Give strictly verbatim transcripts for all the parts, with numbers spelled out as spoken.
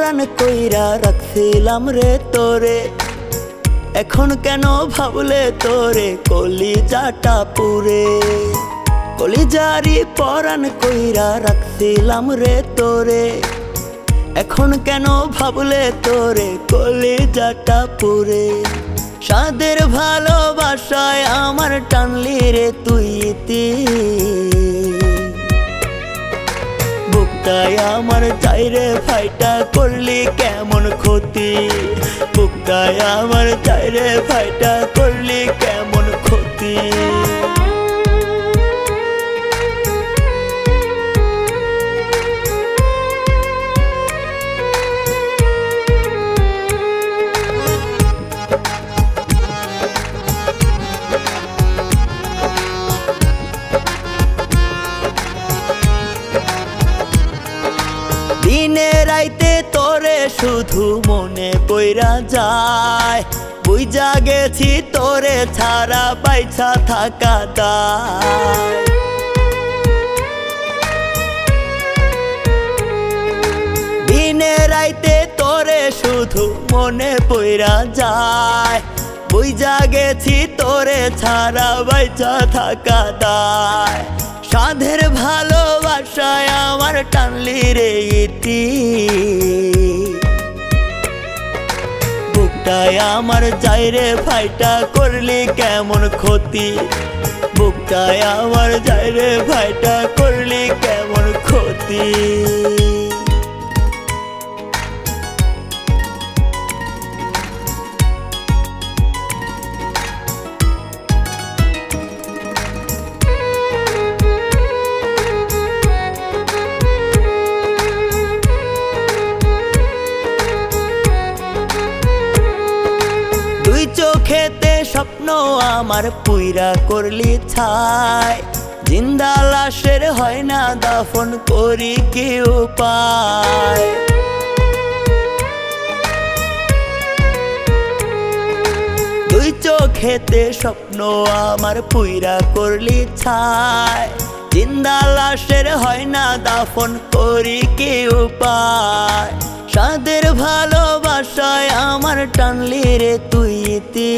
পরাণ কইরা রাখছিলাম রে তোরে, এখন কেন ভাবলে তোরে কলিজাটা পুরে। কলিজারি পরাণ কইরা রাখছিলাম রে তোরে, এখন কেন ভাবলে তোরে কলিজাটা পুরে। সাদের ভালোবাসায় আমার টানলি রে তুই ইতি, বুকটায় আমার চাইরে ফাইটা করলি কেমন ক্ষতি। বুকটায় আমার চাইরে ফাইটা করলি কেমন ক্ষতি। দিনে রাইতে তোরে শুধু মনে পইরা যায়, বুইজা গেছি তোরে ছাড়া বাইছা থাকা দায়। দিনে রাইতে তোরে শুধু মনে পইরা যায়, বুইজা গেছি তোরে ছাড়া বাইছা থাকা দায়। সাধের ভালোবাসায় আমার টানলি রে ইতি, বুকটায় আমার চাইরে ফাইটা করলি কেমন ক্ষতি। বুকটায় আমার চাইরে ফাইটা করলি কেমন ক্ষতি। চোখেতে স্বপ্ন আমার পুইরা করলি ছাই, জিন্দা লাশের হয় না দাফন করি কি উপায়। দুই চোখেতে স্বপ্ন আমার পুইরা করলি ছাই, জিন্দা লাশের হয় না দাফন করি কি উপায়। সাদের ভালোবাসায় আমার টানলি রে তুই ইতি,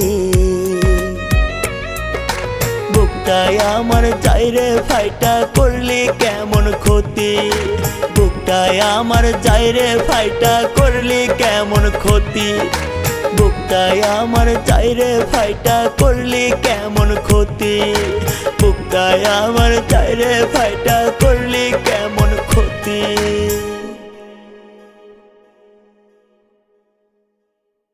বুকটায় আমার চাইরে ফাইটা করলি কেমন ক্ষতি। বুকটায় আমার চাইরে ফাইটা করলি কেমন ক্ষতি। বুকটায় আমার চাইরে ফাইটা করলি কেমন ক্ষতি। বুকটায় আমার চাইরে ফাইটা করলি